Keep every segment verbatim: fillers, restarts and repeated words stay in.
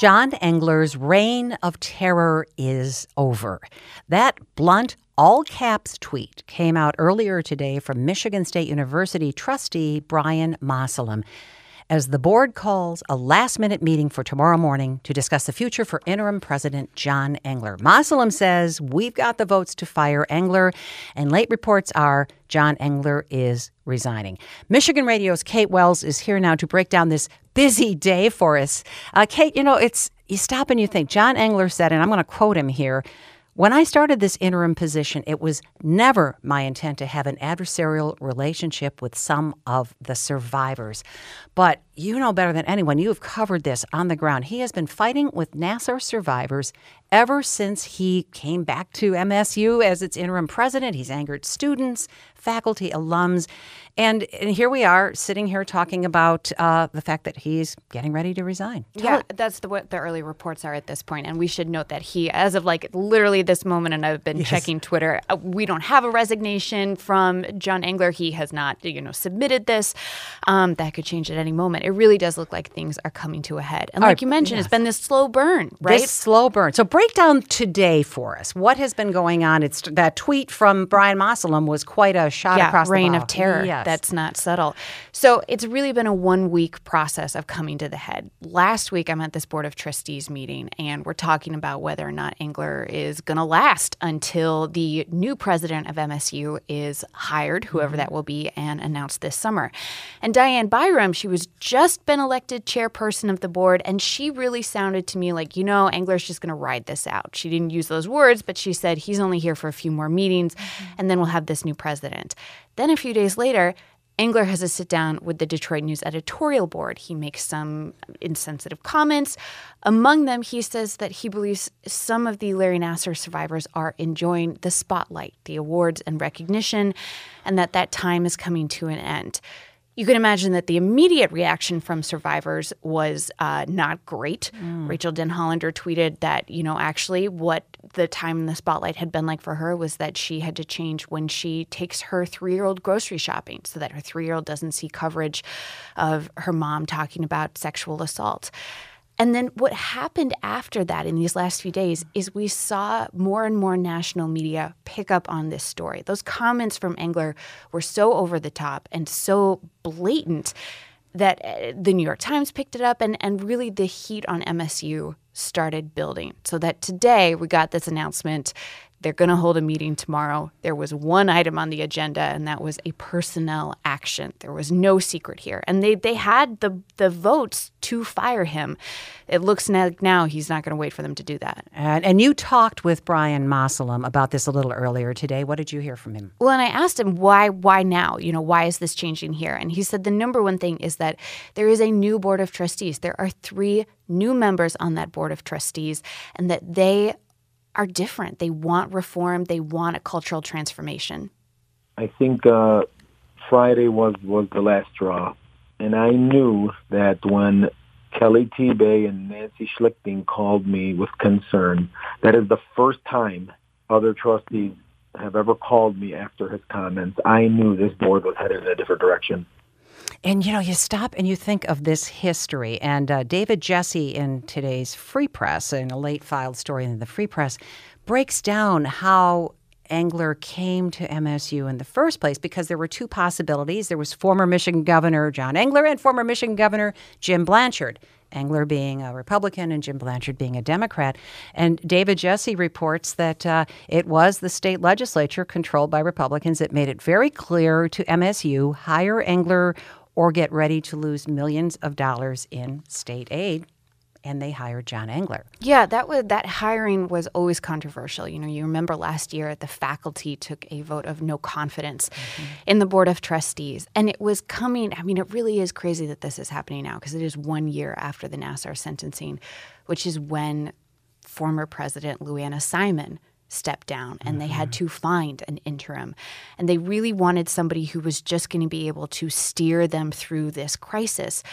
John Engler's reign of terror is over. That blunt, all-caps tweet came out earlier today from Michigan State University trustee Brian Moslem as the board calls a last-minute meeting for tomorrow morning to discuss the future for interim President John Engler. Moslem says we've got the votes to fire Engler, and late reports are John Engler is resigning. Michigan Radio's Kate Wells is here now to break down this busy day for us. Uh, Kate, you know, it's you stop and you think. John Engler said, and I'm going to quote him here, "When I started this interim position, it was never my intent to have an adversarial relationship with some of the survivors." But you know better than anyone, you have covered this on the ground. He has been fighting with Nassar survivors ever since he came back to M S U as its interim president. He's angered students, faculty, alums. And, and here we are sitting here talking about uh, the fact that he's getting ready to resign. Tell yeah, it. that's the, what the early reports are at this point. And we should note that he, as of like literally this moment, and I've been Yes. checking Twitter, uh, we don't have a resignation from John Engler. He has not, you know, submitted this. Um, that could change at any moment. It really does look like things are coming to a head. And like Are- you mentioned, yes. it's been this slow burn, right? This slow burn. So break down today for us. What has been going on? It's that tweet from Brian Moslem was quite a shot yeah, across reign the bow. of terror. Yes. That's not subtle. So it's really been a one-week process of coming to the head. Last week, I'm at this Board of Trustees meeting, and we're talking about whether or not Engler is going to last until the new president of M S U is hired, whoever that will be, and announced this summer. And Diane Byram, she was just been elected chairperson of the board, and she really sounded to me like, you know, Engler's just going to ride this out. She didn't use those words, but she said he's only here for a few more meetings, and then we'll have this new president. Then a few days later, Engler has a sit-down with the Detroit News editorial board. He makes some insensitive comments. Among them, he says that he believes some of the Larry Nassar survivors are enjoying the spotlight, the awards and recognition, and that that time is coming to an end. You can imagine that the immediate reaction from survivors was uh, not great. Mm. Rachel Denhollander tweeted that, you know, actually what the time in the spotlight had been like for her was that she had to change when she takes her three-year-old grocery shopping so that her three-year-old doesn't see coverage of her mom talking about sexual assault. And then what happened after that in these last few days is we saw more and more national media pick up on this story. Those comments from Engler were so over the top and so blatant that the New York Times picked it up, and, and really the heat on M S U started building. So that today we got this announcement. They're going to hold a meeting tomorrow. There was one item on the agenda, and that was a personnel action. There was no secret here. And they they had the, the votes to fire him. It looks like now he's not going to wait for them to do that. And, and you talked with Brian Moslem about this a little earlier today. What did you hear from him? Well, and I asked him, why why now? You know, why is this changing here? And he said the number one thing is that there is a new board of trustees. There are three new members on that board of trustees, and that they are different. They want reform. They want a cultural transformation. I think uh, Friday was, was the last straw. And I knew that when Kelly Tebay and Nancy Schlichting called me with concern, that is the first time other trustees have ever called me after his comments. I knew this board was headed in a different direction. And, you know, you stop and you think of this history. And uh, David Jesse in today's Free Press, in a late filed story in the Free Press, breaks down how Engler came to M S U in the first place, because there were two possibilities. There was former Michigan Governor John Engler and former Michigan Governor Jim Blanchard. Engler being a Republican and Jim Blanchard being a Democrat. And David Jesse reports that uh, it was the state legislature controlled by Republicans that made it very clear to M S U, hire Engler or get ready to lose millions of dollars in state aid. And they hired John Engler. Yeah, that was that hiring was always controversial. You know, you remember last year the faculty took a vote of no confidence mm-hmm. in the Board of Trustees. And it was coming, I mean, it really is crazy that this is happening now, because it is one year after the Nassar sentencing, which is when former President Lou Anna Simon stepped down, and mm-hmm. they had to find an interim. And they really wanted somebody who was just going to be able to steer them through this crisis.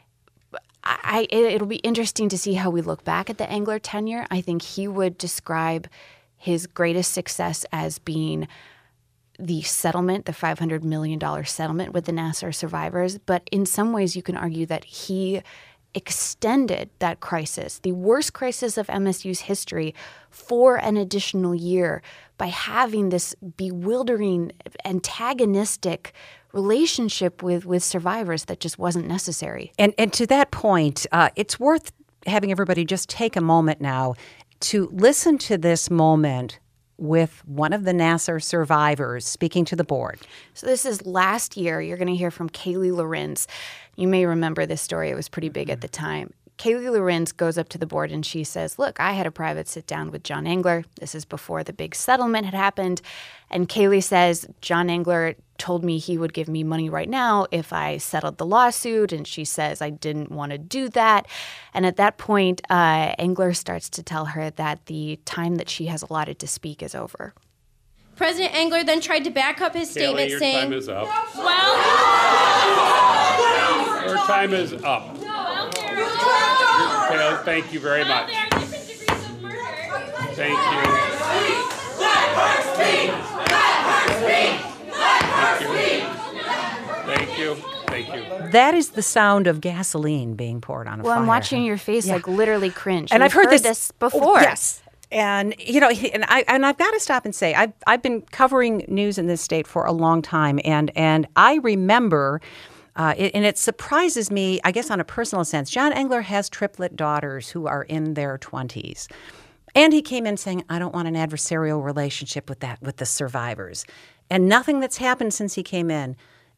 I, it'll be interesting to see how we look back at the Engler tenure. I think he would describe his greatest success as being the settlement, the five hundred million dollars settlement with the Nassar survivors. But in some ways, you can argue that he extended that crisis, the worst crisis of M S U's history, for an additional year by having this bewildering, antagonistic relationship with, with survivors that just wasn't necessary. And, and to that point, uh, it's worth having everybody just take a moment now to listen to this moment with one of the Nassar survivors speaking to the board. So this is last year. You're going to hear from Kaylee Lorenz. You may remember this story. It was pretty big at the time. Kaylee Lorenz goes up to the board and she says, look, I had a private sit down with John Engler. This is before the big settlement had happened. And Kaylee says, John Engler told me he would give me money right now if I settled the lawsuit. And she says, I didn't want to do that. And at that point, uh, Engler starts to tell her that the time that she has allotted to speak is over. President Engler then tried to back up his statement, Kaylee, your saying, time is up. well, Your time is up. Kaylee, thank you very much. there are different degrees of murder. Thank you. Thank you. Thank you. That is the sound of gasoline being poured on a Well, fire. I'm watching your face Yeah. like literally cringe. And We've I've heard, this, this oh, before. yes. And, you know, and, I, and I've got to stop and say, I've, I've been covering news in this state for a long time. And, and I remember, uh, it, and it surprises me, I guess on a personal sense, John Engler has triplet daughters who are in their twenties. And he came in saying, I don't want an adversarial relationship with that, with the survivors. And nothing that's happened since he came in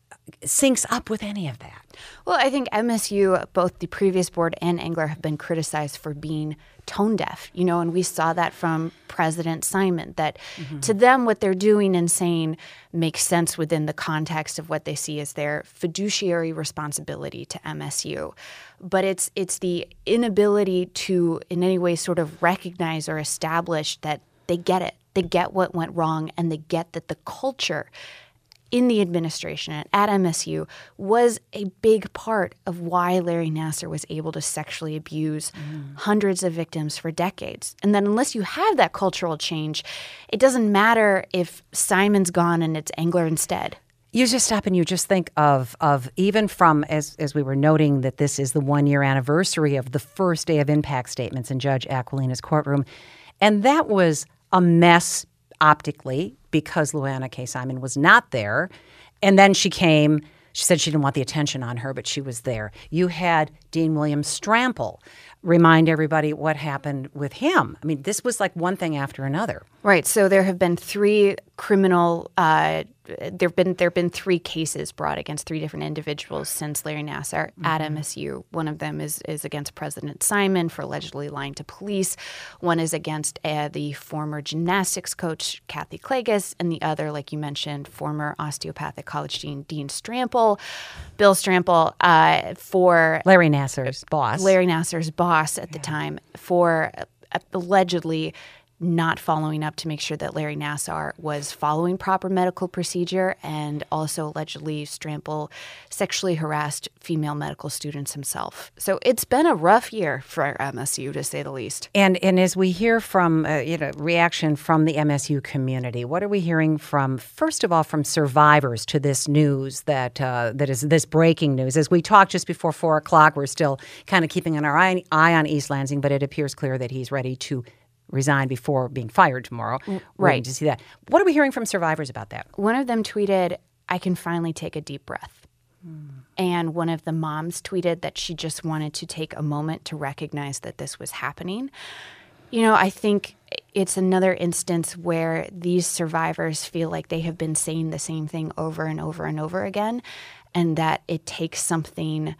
syncs up with any of that. Well, I think M S U, both the previous board and Engler, have been criticized for being tone deaf, you know, and we saw that from President Simon, that mm-hmm. to them what they're doing and saying makes sense within the context of what they see as their fiduciary responsibility to M S U. But it's it's the inability to in any way sort of recognize or establish that they get it. They get what went wrong, and they get that the culture in the administration and at M S U was a big part of why Larry Nassar was able to sexually abuse mm. hundreds of victims for decades. And then unless you have that cultural change, it doesn't matter if Simon's gone and it's Engler instead. You just stop and you just think of of even from, as as we were noting, that this is the one-year anniversary of the first day of impact statements in Judge Aquilina's courtroom. And that was a mess optically, because Luana K. Simon was not there. And then she came, she said she didn't want the attention on her, but she was there. You had Dean William Strample remind everybody what happened with him. I mean, this was like one thing after another. Right. So there have been three criminal uh, there've been there've been three cases brought against three different individuals since Larry Nassar mm-hmm. at M S U. One of them is is against President Simon for allegedly lying to police. One is against uh, the former gymnastics coach Kathy Klages, and the other, like you mentioned, former osteopathic college dean Dean Strample, Bill Strample, uh, for Larry Nassar's boss. Larry Nassar's boss at the time for uh, allegedly not following up to make sure that Larry Nassar was following proper medical procedure, and also allegedly Strample sexually harassed female medical students himself. So it's been a rough year for M S U, to say the least. And and as we hear from, uh, you know, reaction from the M S U community, what are we hearing from, first of all, from survivors to this news that uh, that is this breaking news? As we talked just before four o'clock, we're still kind of keeping an eye, eye on East Lansing, but it appears clear that he's ready to resign before being fired tomorrow. We're right. to see that. What are we hearing from survivors about that? One of them tweeted, I can finally take a deep breath. Mm. And one of the moms tweeted that she just wanted to take a moment to recognize that this was happening. You know, I think it's another instance where these survivors feel like they have been saying the same thing over and over and over again, and that it takes something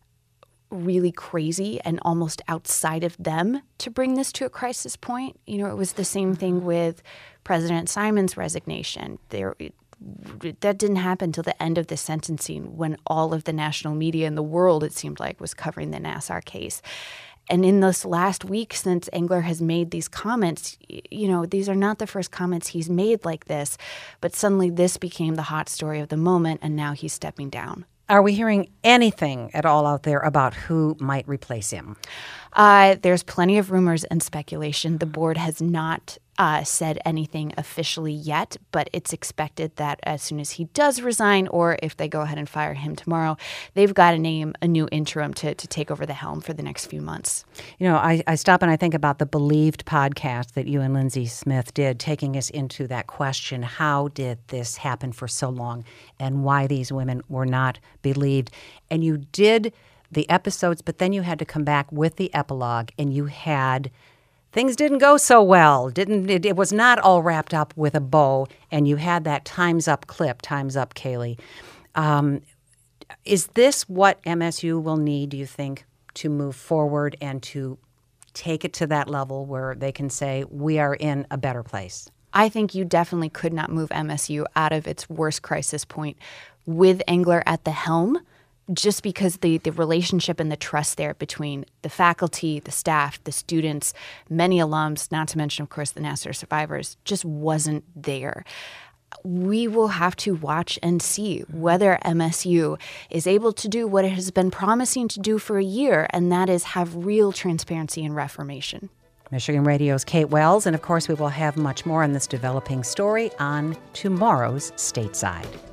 really crazy and almost outside of them to bring this to a crisis point. You know, it was the same thing with President Simon's resignation. There, that didn't happen until the end of the sentencing, when all of the national media in the world, it seemed like, was covering the Nassar case. And in this last week, since Engler has made these comments, you know, these are not the first comments he's made like this, but suddenly this became the hot story of the moment, and now he's stepping down. Are we hearing anything at all out there about who might replace him? Uh, there's plenty of rumors and speculation. The board has not uh, said anything officially yet, but it's expected that as soon as he does resign, or if they go ahead and fire him tomorrow, they've got to name a new interim to, to take over the helm for the next few months. You know, I, I stop and I think about the Believed podcast that you and Lindsay Smith did, taking us into that question, how did this happen for so long and why these women were not believed? And you did the episodes, but then you had to come back with the epilogue, and you had things didn't go so well. Didn't it, it was not all wrapped up with a bow, and you had that Time's Up clip, Time's Up, Kaylee. Um, is this what M S U will need, do you think, to move forward and to take it to that level where they can say, we are in a better place? I think you definitely could not move M S U out of its worst crisis point with Engler at the helm, just because the, the relationship and the trust there between the faculty, the staff, the students, many alums, not to mention, of course, the Nassar survivors, just wasn't there. We will have to watch and see whether M S U is able to do what it has been promising to do for a year, and that is have real transparency and reformation. Michigan Radio's Kate Wells, and of course we will have much more on this developing story on tomorrow's Stateside.